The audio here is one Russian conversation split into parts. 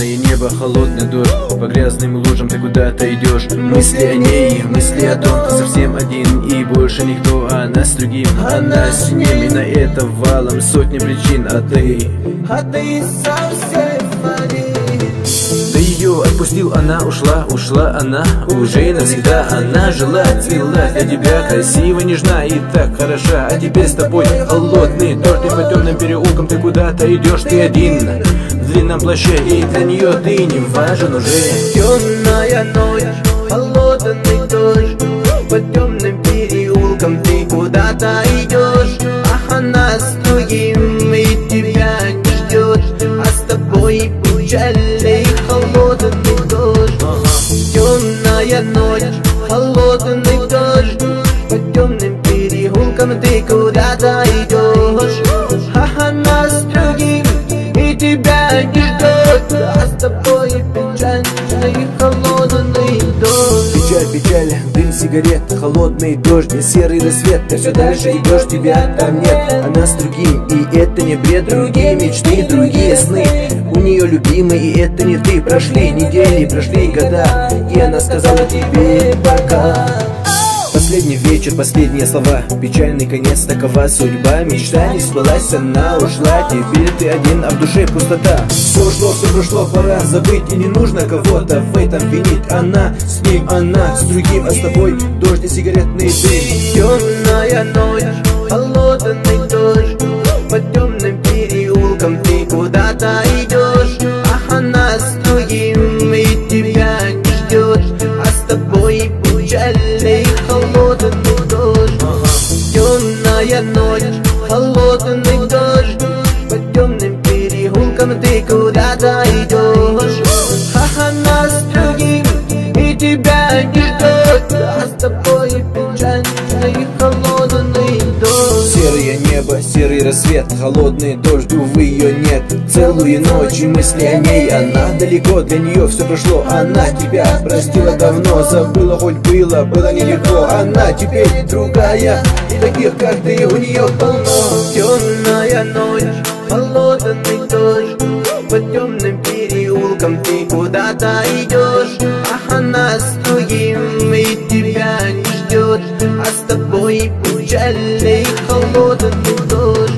Темное небо, холодный дождь, по грязным лужам ты куда-то идешь. Мысли о ней, мысли о том, ты совсем один и больше никто. Она с другим, она с ним, и на это валом сотни причин. А ты совсем один. Ты ее отпустил, она ушла, ушла она уже навсегда. Она жила, цвела для тебя, красиво, нежна и так хороша. А теперь с тобой холодный дождь, и по темным переулкам ты куда-то идешь, ты один в длинном плаще, и для нее ты не важен уже. Темная ночь, холодный дождь, по темным переулкам ты куда-то идешь. А она с другим и тебя не ждет, а с тобой печальный холодный дождь. Темная ночь, холодный дождь, по темным переулкам ты куда-то идешь. А она с другим и тебя не ждет, а с тобой печальный холодный дождь. Печаль, печаль, дым сигарет, холодный дождь и серый рассвет. Ты все дальше идешь, тебя там нет. Она с другим, и это не бред. Другие мечты, другие сны. У нее любимый, и это не ты. Прошли недели, прошли года, и она сказала тебе пока. Последний вечер, последние слова, печальный конец, такова судьба. Мечта не сбылась, она ушла. Теперь ты один, а в душе пустота. Все ушло, все прошло, пора забыть. И не нужно кого-то в этом винить. Она с ним, она с другим, а с тобой дождь и сигаретный дым. Темная ночь, холодный дождь, по темным переулкам ты куда-то идешь. А она с другим и тебя не ждет, а с тобой печальный холодный дождь. Темная ночь, холодный дождь, по темным переулкам ты куда-то идешь. А она с другим и тебя не ждет, а с тобой печальный холодный дождь. Серое небо, серый рассвет, холодный дождь, увы, ее нет. Целую ночь и мысли о ней, она далеко, для нее все прошло. Она тебя простила давно, забыла, хоть было нелегко. Она теперь другая, и таких, как ты, у нее полно. Темная ночь, холодный дождь, по темным переулкам ты куда-то идешь. А она с другим и тебя не ждет, а с тобой печальный холодный дождь.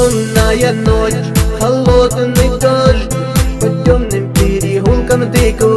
Темная ночь, холодный дождь, по темным переулкам ты куда-то